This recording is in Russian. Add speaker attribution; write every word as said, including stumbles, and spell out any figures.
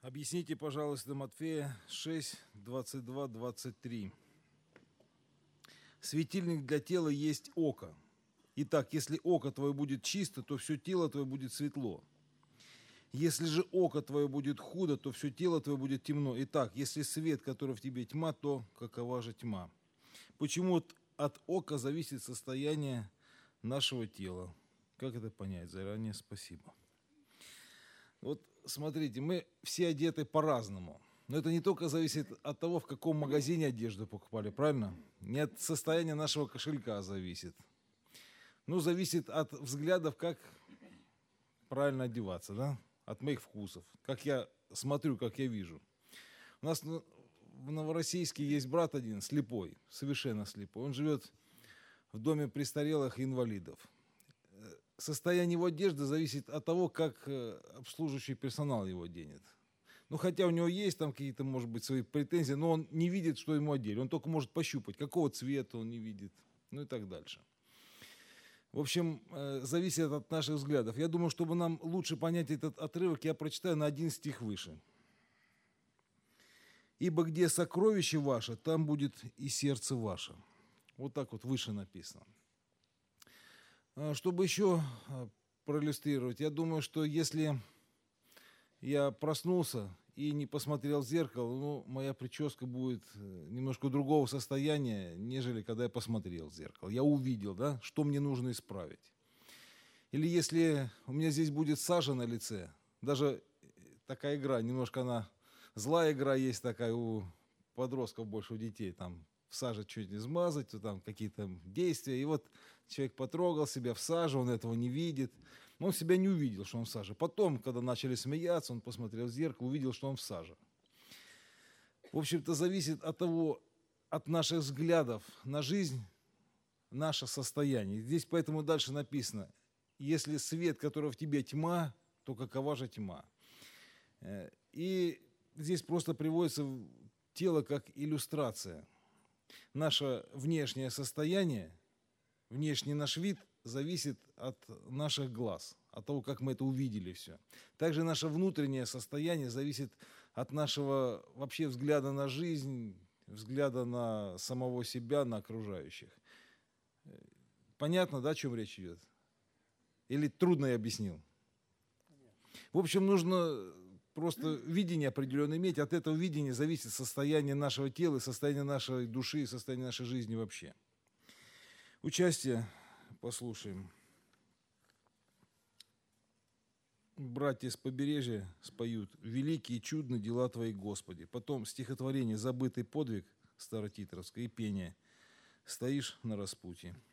Speaker 1: Объясните, пожалуйста, Матфея шесть, двадцать два, двадцать три. Светильник для тела есть око. Итак, если око твое будет чисто, то все тело твое будет светло. Если же око твое будет худо, то все тело твое будет темно. Итак, если свет, который в тебе тьма, то какова же тьма? Почему от ока зависит состояние нашего тела? Как это понять? Заранее спасибо. Вот смотрите, мы все одеты по-разному. Но это не только зависит от того, в каком магазине одежду покупали, правильно? Не от состояния нашего кошелька зависит. Ну, зависит от взглядов, как правильно одеваться, да? От моих вкусов. Как я смотрю, как я вижу. У нас в Новороссийске есть брат один, слепой, совершенно слепой. Он живет в доме престарелых и инвалидов. Состояние его одежды зависит от того, как обслуживающий персонал его оденет. Ну, хотя у него есть там какие-то, может быть, свои претензии, но он не видит, что ему одели. Он только может пощупать, какого цвета он не видит, ну и так дальше. В общем, зависит от наших взглядов. Я думаю, чтобы нам лучше понять этот отрывок, я прочитаю на один стих выше. «Ибо где сокровище ваше, там будет и сердце ваше». Вот так вот выше написано. Чтобы еще проиллюстрировать, я думаю, что если я проснулся и не посмотрел в зеркало, ну, моя прическа будет немножко другого состояния, нежели когда я посмотрел в зеркало. Я увидел, да, что мне нужно исправить. Или если у меня здесь будет сажа на лице, даже такая игра, немножко она, злая игра есть такая у подростков, больше у детей, там в саже чуть-чуть измазать, то там какие-то действия, и вот человек потрогал себя в саже, он этого не видит. Но он себя не увидел, что он в саже. Потом, когда начали смеяться, он посмотрел в зеркало, увидел, что он в саже. В общем-то, зависит от того, от наших взглядов на жизнь, наше состояние. Здесь поэтому дальше написано, если свет, который в тебе тьма, то какова же тьма? И здесь просто приводится тело как иллюстрация. Наше внешнее состояние, внешний наш вид зависит от наших глаз, от того, как мы это увидели все. Также наше внутреннее состояние зависит от нашего вообще взгляда на жизнь, взгляда на самого себя, на окружающих. Понятно, да, о чем речь идет? Или трудно я объяснил? В общем, нужно просто видение определенное иметь. От этого видения зависит состояние нашего тела, состояние нашей души, состояние нашей жизни вообще. Участие послушаем. Братья с побережья споют «Великие и чудны дела Твои, Господи». Потом стихотворение «Забытый подвиг» старотитровское и пение «Стоишь на распутье».